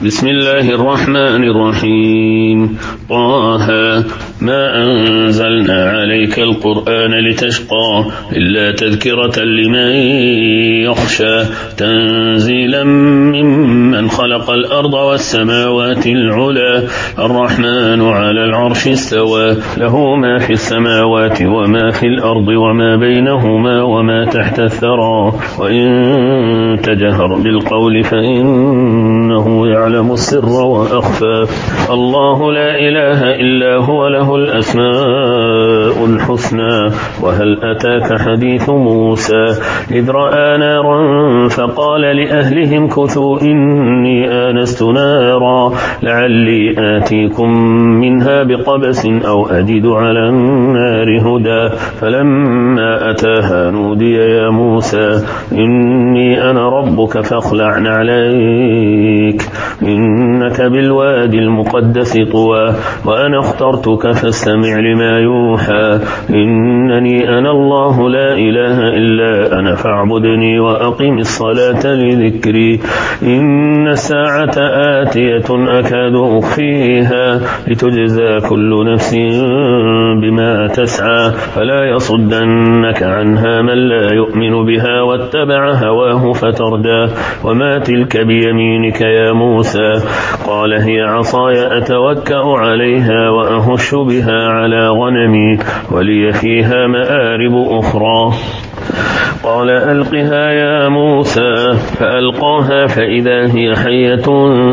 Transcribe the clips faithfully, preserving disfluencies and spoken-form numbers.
بسم الله الرحمن الرحيم. طه ما أنزلنا عليك القرآن لتشقى إلا تذكرة لمن يخشى تنزيلا ممن خلق الأرض والسماوات العلى الرحمن على العرش استوى له ما في السماوات وما في الأرض وما بينهما وما تحت الثرى وإن تجهر بالقول فإنه يعلم السر وأخفى الله لا إله إلا هو له الأسماء الحسنى وهل أتاك حديث موسى إذ رأى نارا فقال لأهلهم كثوا إني آنست نارا لعلي آتيكم منها بقبس أو أجد على النار هدى فلما أتاها نودي يا موسى إني أنا ربك فاخلع نعليك إنك بالوادي المقدس طوى وأنا اخترتك فاستمع لما يوحى إنني أنا الله لا إله إلا أنا فاعبدني وأقم الصلاة لذكري إن الساعة آتية أكاد أخفيها لتجزى كل نفس بما تسعى فلا يصدنك عنها من لا يؤمن بها واتبع هواه فتردى وما تلك بيمينك يا موسى قال هي عصاي أتوكأ عليها وأهش بها على غنمي ولي فيها مآرب أخرى قال ألقها يا موسى فألقاها فإذا هي حية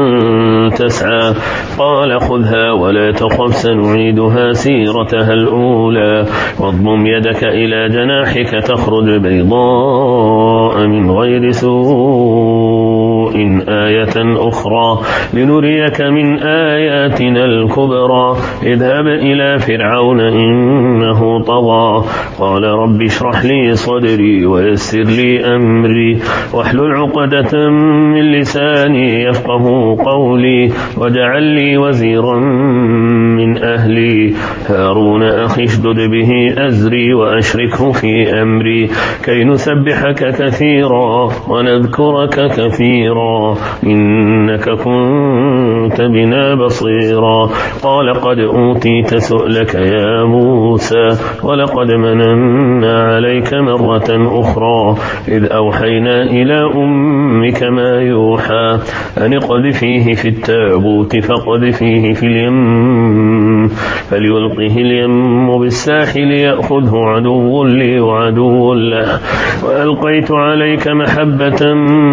تسعى قال خذها ولا تخف سنعيدها سيرتها الأولى واضمم يدك إلى جناحك تخرج بيضاء من غير سوء آية أخرى لنريك من آياتنا الكبرى اذهب إلى فرعون إنه طغى قال رب اشرح لي صدري ويسر لي أمري واحلل عقدة من لساني يفقه قولي واجعل لي وزيرا من أهلي هارون أخي اشدد به أزري وأشركه في أمري كي نسبحك كثيرا ونذكرك كثيرا إنك كنت بنا بصيرا قال قد أوتيت سؤلك يا موسى ولقد مننا عليك مرة أخرى إذ أوحينا إلى أمك ما يوحى أن اقذفيه في التابوت فاقذفيه في اليم فليلقه اليم بالساحل يأخذه عدو لي وعدو له وألقيت عليك محبة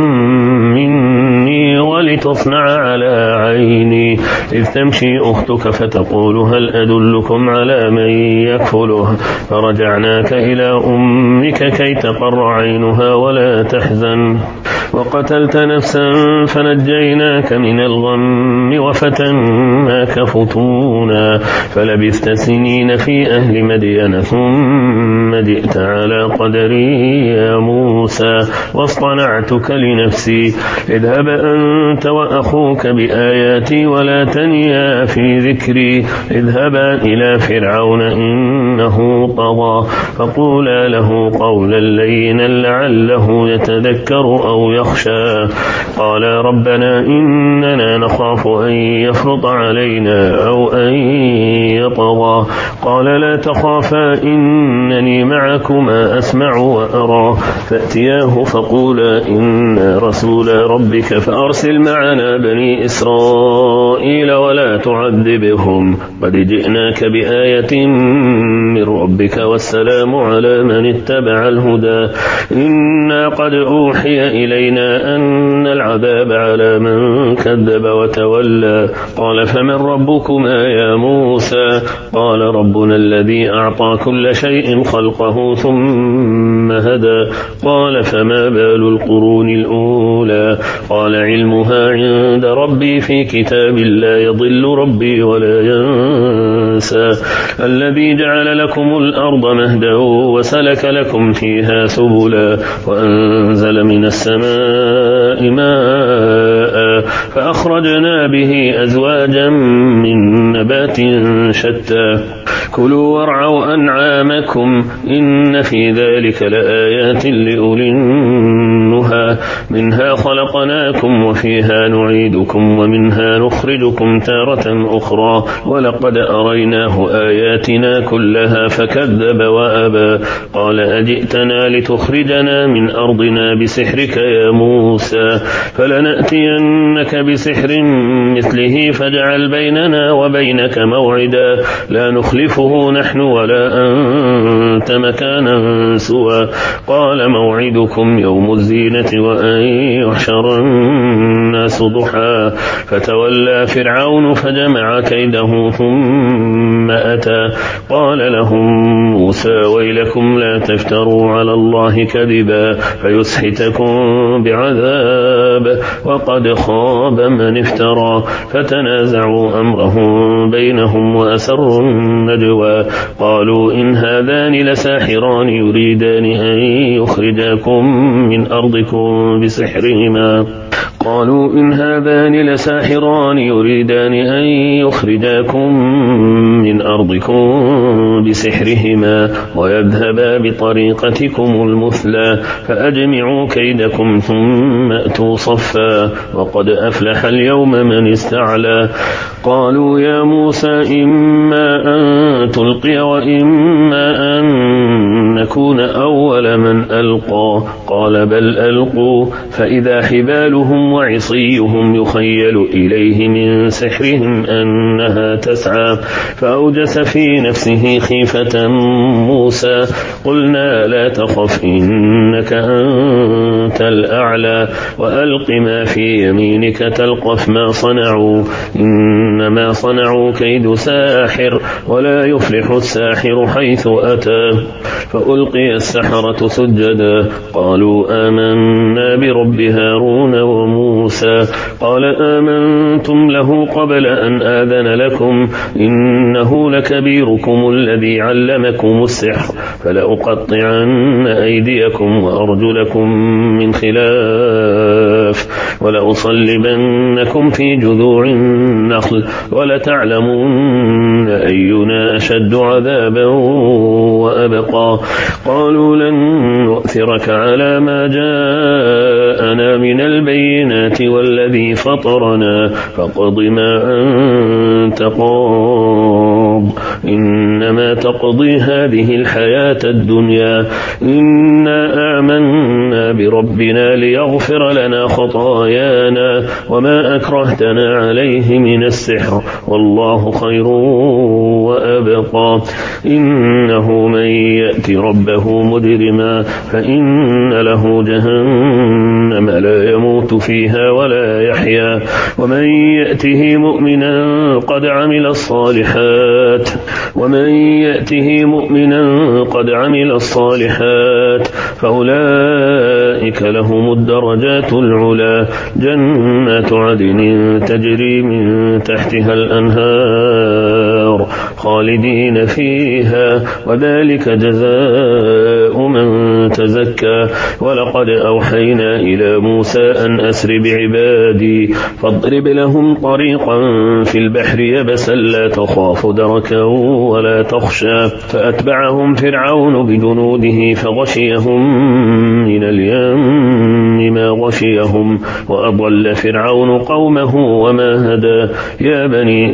مني ولتصنع على عيني إذ تمشي أختك فتقول هل أدلكم على من يكفله فرجعناك إلى أمك كي تقر عينها ولا تحزن وقتلت نفسا فنجيناك من الغم وفتناك فتونا فلبثت سنين في أهل مدين ثم جئت على قدري يا موسى واصطنعتك لنفسي اذهب أنت وأخوك بآياتي ولا تنيا في ذكري اذهبا إلى فرعون إنه طغى فقولا له قولا لينا لعله يتذكر أو يخشى قال ربنا إننا نخاف أن يفرط علينا أو أن يطغى قال لا تخافا إنني معكما أسمع وأرى فأتياه فقولا إنا رسول ربك فأرسل معنا بني إسرائيل ولا تعذبهم قد جئناك بآية من ربك والسلام على من اتبع الهدى إنا قد أوحي إلينا أن العذاب على من كذب وتولى قال فمن ربكما يا موسى قال ربنا الذي أعطى كل شيء خلقه ثم هدى قال فما بال القرون الأولى قال علمها عند ربي في كتاب لا يضل ربي ولا ينسى الذي جعل لكم الأرض مهدا وسلك لكم فيها سبلا وأنزل من السماء ماء فأخرجنا به أزواجا من نبات شتى كلوا وارعوا أنعامكم إن في ذلك لآيات لأولي النهى زينها منها خلقناكم وفيها نعيدكم ومنها نخرجكم تارة أخرى ولقد أريناه آياتنا كلها فكذب وأبى قال أجئتنا لتخرجنا من أرضنا بسحرك يا موسى فلنأتينك بسحر مثله فاجعل بيننا وبينك موعدا لا نخلفه نحن ولا أنت مكانا سوى قال موعدكم يوم الزينة وأن يحشر الناس ضحى فتولى فرعون فجمع كيده ثم أتى قال لهم موسى ويلكم لا تفتروا على الله كذبا فيسحتكم بعذاب وقد خاب من افترى فتنازعوا أمرهم بينهم وأسروا النجوى قالوا إن هذان لساحران يريدان أن يخرجاكم من أرضكم بسحرهما قالوا إن هذان لساحران يريدان أن يخرجاكم من أرضكم بسحرهما ويذهبا بطريقتكم المثلى فأجمعوا كيدكم ثم أتوا صفا وقد أفلح اليوم من استعلى قالوا يا موسى إما أن تلقي وإما أن نكون أول من ألقى قال بل ألقوا فإذا حبالهم وعصيهم يخيل إليه من سحرهم أنها تسعى فأوجس في نفسه خيفة موسى قلنا لا تخف إنك أنت الأعلى وألق ما في يمينك تلقف ما صنعوا إنما صنعوا كيد ساحر ولا يفلح الساحر حيث أتى فألقي السحرة سجدا قالوا آمنا برب هارون وموسى قال آمنتم له قبل أن آذن لكم إنه لكبيركم الذي علمكم السحر فلأقطعن أيديكم وأرجلكم من خلاف ولأصلبنكم في جذوع النخل ولتعلمن أينا أشد عذابا وأبقى قالوا لن نؤثرك على ما جاءنا من البينات والذي فطرنا فاقض ما أنت قاض إنما تقضي هذه الحياة الدنيا إنا آمنا بربنا ليغفر لنا خطايانا وما أكرهتنا عليه من السحر والله خير وأبقى إنه من يأتي ربه مجرما فإن له جهنم لا يموت فيها ولا يحيا ومن يأته مؤمنا قد عمل الصالحات ومن يأته مؤمنا قد عمل الصالحات فأولئك لهم الدرجات العلا جنات عدن تجري من تحتها الأنهار خالدين فيها وذلك جزاء من تزكى ولقد أوحينا إلى موسى أن أسر بعبادي فاضرب لهم طريقا في البحر يبسا لا تخاف دركا ولا تخشى فأتبعهم فرعون بجنوده فغشيهم من اليم ما غشيهم وأضل فرعون قومه وما هدى يا بني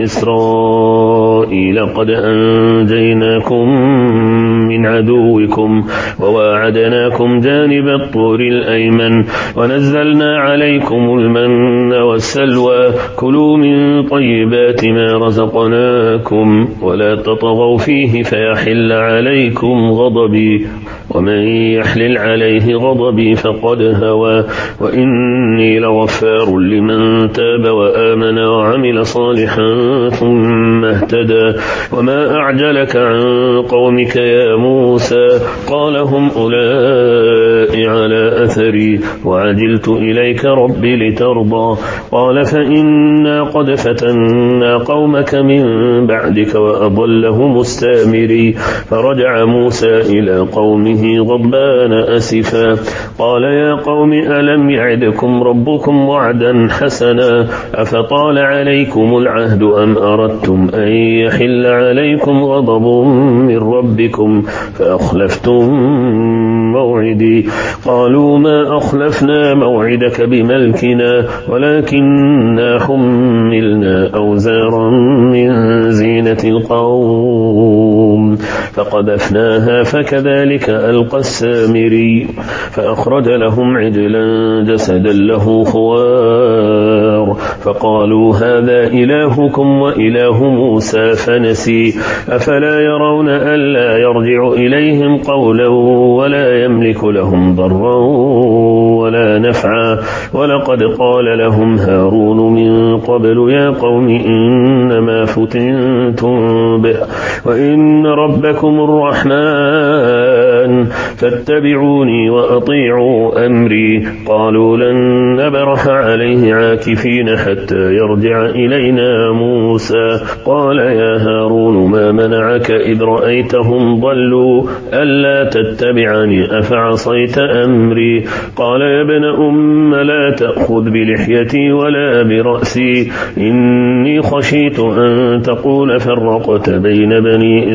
إسرائيل قد أنجيناكم من عدوكم وواعدناكم جانب الطور الأيمن ونزلنا عليكم المن والسلوى كلوا من طيبات ما رزقناكم ولا تطغوا فيه فيحل عليكم غضبي ومن يحلل عليه غضبي فقد هوى وإني لغفار لمن تاب وآمن وعمل صالحا ثم اهتدى وما أعجلك عن قومك يا موسى قال هم أولئك على أثري وعجلت إليك ربي لترضى قال فإنا قد فتنا قومك من بعدك وأضلهم السامري فرجع موسى إلى قومه غضبان أسفا قال يا قوم ألم يعدكم ربكم وعدا حسنا أفطال عليكم العهد أم أردتم أن يحل عليكم غضب من ربكم فأخلفتم موعدي. قالوا ما أخلفنا موعدك بملكنا ولكننا حملنا أوزارا من زينة القوم فقذفناها فكذلك ألقى السامري فأخرج لهم عجلا جسدا له خوار فقالوا هذا إلهكم وإله موسى فنسي أفلا يرون ألا يرجع إليهم قولا ولا يملك لهم ضرا ولا نفعا ولقد قال لهم هارون من قبل يا قوم إنما فتنتم به وإن ربكم الرحمن فاتبعوني وأطيعوا أمري. قالوا لن نبرح عليه عاكفين حتى يرجع إلينا موسى. قال يا هارون ما منعك إذ رأيتهم ضلوا ألا تتبعني أفعصيت أمري. قال يا ابن أم لا تأخذ بلحيتي ولا برأسي إني خشيت أن تقول فرقت بين بني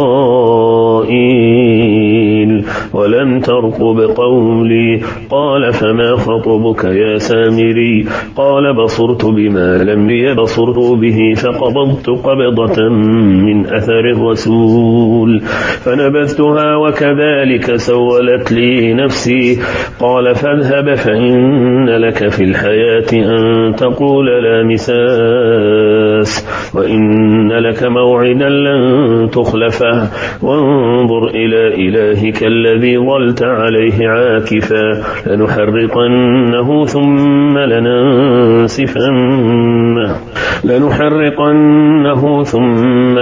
إسرائيل ولم ترقب قولي. قال فما خطبك يا سامري. قال بصرت بما لم يبصروا به فقبضت قبضة من أثر الرسول فنبذتها وكذلك سولت لي نفسي. قال فاذهب فإن لك في الحياة أن تقول لا مساس وإن لك موعدا لن تخلفه وانظر إلى إلهك الذي ظلت عليه عاكفا لنحرقنه ثم لننسفنه لنحرقنه ثم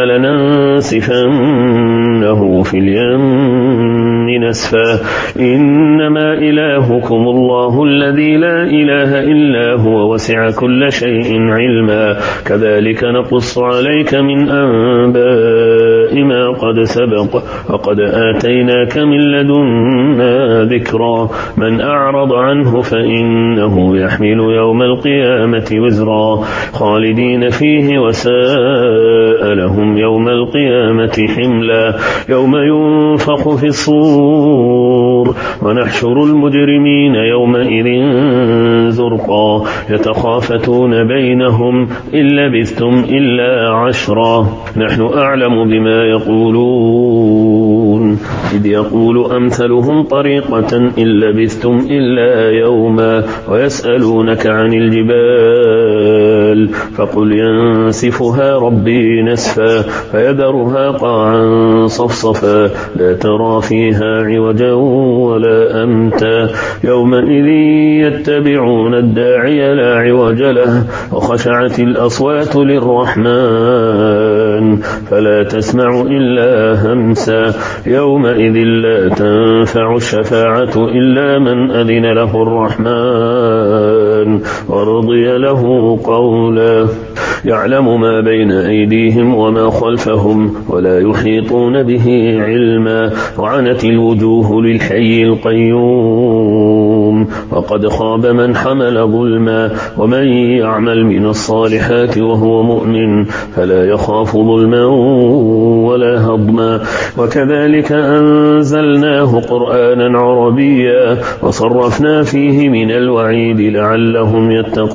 لننسفنه في اليم نسفا إنما إلهكم الله الذي لا إله إلا هو وسع كل شيء علما كذلك نقص عليك من أنباء ما قد سبق وقد آتيناك من لدنا ذكرا. من أعرض عنه فإنه يحمل يوم القيامة وزرا خالدين فيه وساء لهم يوم القيامة حملا. يوم ينفخ في الصور ونحشر المجرمين يومئذ زرقا يتخافتون بينهم إن لبثتم إلا عشرا نحن أعلم بما يقولون إذ يقول أمثلهم طريقة إن لبثتم إلا يوما ويسألونك عن الجبال فقل ينسفها ربي نسفا فيذرها قاعا صفصفا لا ترى فيها عوجا ولا أمتا يومئذ يتبعون الداعي لا عوج له وخشعت الأصوات للرحمن فلا تسمع إلا همسا يومئذ لا تنفع الشفاعة إلا من أذن له الرحمن ورضي له قولا. يعلم ما بين أيديهم وما خلفهم ولا يحيطون به علما وعنت الوجوه للحي القيوم وقد خاب من حمل ظلما ومن يعمل من الصالحات وهو مؤمن فلا يخاف ظلما ولا هضما. وكذلك أنزلناه قرآنا عربيا وصرفنا فيه من الوعيد لعلهم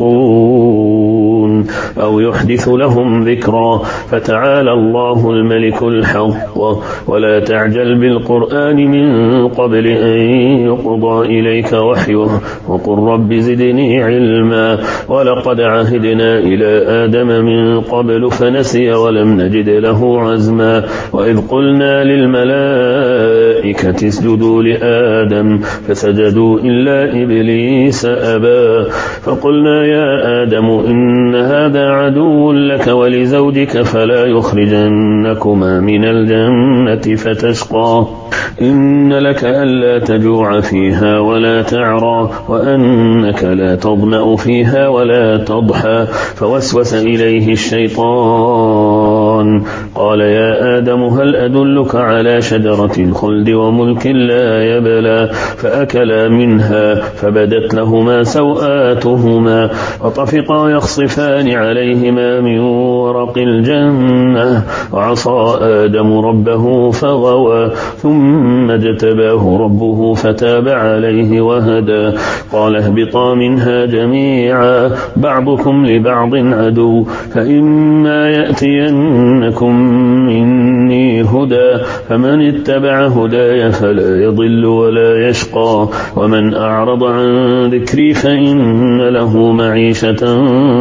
يتقون أو يحدث لهم ذكرا. فتعالى الله الملك الحق ولا تعجل بالقرآن من قبل أن يقضى إليك وحيه وقل رب زدني علما. ولقد عهدنا إلى آدم من قبل فنسي ولم نجد له عزما. وإذ قلنا للملائكة اسجدوا لآدم فسجدوا إلا إبليس أبى فقلنا يا آدم إن هذا عدو لك ولزوجك فلا يخرجنكما من الجنة فتشقى. إن لك ألا تجوع فيها ولا تعرى وأنك لا تظمأ فيها ولا تضحى. فوسوس إليه الشيطان قال يا آدم هل أدلك على شجرة الخلد وملك لا يبلى. فأكلا منها فبدت لهما سوآتهما وطفقا يخصفان على عليهما من ورق الجنة. وعصى آدم ربه فغوى ثم اجتباه ربه فتاب عليه وهدى. قال اهبطا منها جميعا بعضكم لبعض عدو فإما يأتينكم مني هدى فمن اتبع هداي فلا يضل ولا يشقى ومن أعرض عن ذكري فإن له معيشة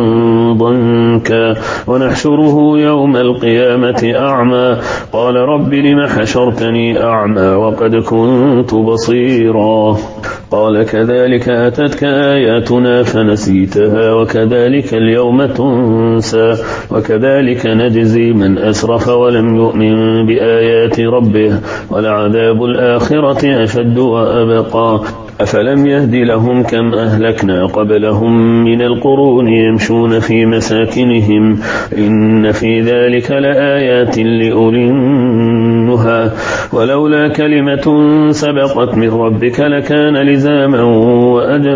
ضنكا ونحشره يوم القيامة أعمى قال رب لم حشرتني أعمى وقد كنت بصيرا قال كذلك أتتك آياتنا فنسيتها وكذلك اليوم تنسى وكذلك نجزي من أسرف ولم يؤمن بآيات ربه ولعذاب الآخرة أشد وأبقى أفلم يهد لهم كم أهلكنا قبلهم من القرون يمشون في مساكنهم إن في ذلك لآيات لأولي النهى ولولا كلمة سبقت من ربك لكان لزاما وأجل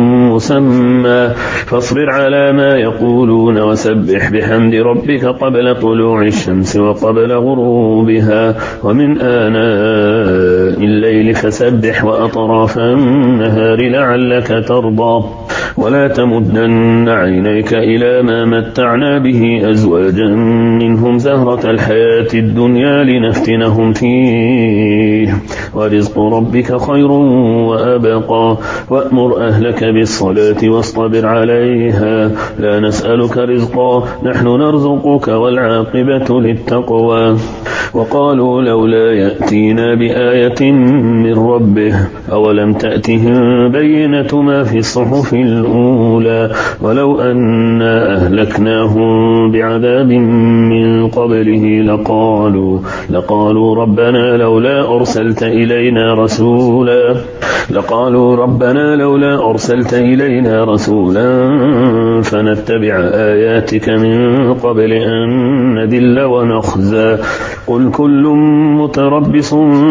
مسمى فاصبر على ما يقولون وسبح بحمد ربك قبل طلوع الشمس وقبل غروبها ومن آناء الليل فسبح وأطراف النهار لعلك ترضى ولا تمدن عينيك إلى ما متعنا به أزواجا منهم زهرة الحياة الدنيا لنفتنهم فيه ورزق ربك خير وأبقى وأمر أهلك بالصلاة واصطبر عليها لا نسألك رزقا نحن نرزقك والعاقبة للتقوى وقالوا لولا يأتينا بآية من ربه أولم تأتهم بينة ما في الصحف الأولى ولو أنا أهلكناهم بعذاب من قبله لقالوا لقالوا ربنا لولا أرسلت إلينا رسولا لقالوا ربنا لولا أرسلت إلينا رسولا فنتبع آياتك من قبل أن نذل ونخزى قل كل متربص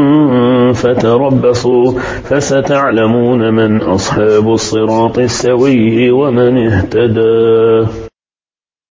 فتربصوا فستعلمون من أصحاب الصراط السوي ومن اهتدى.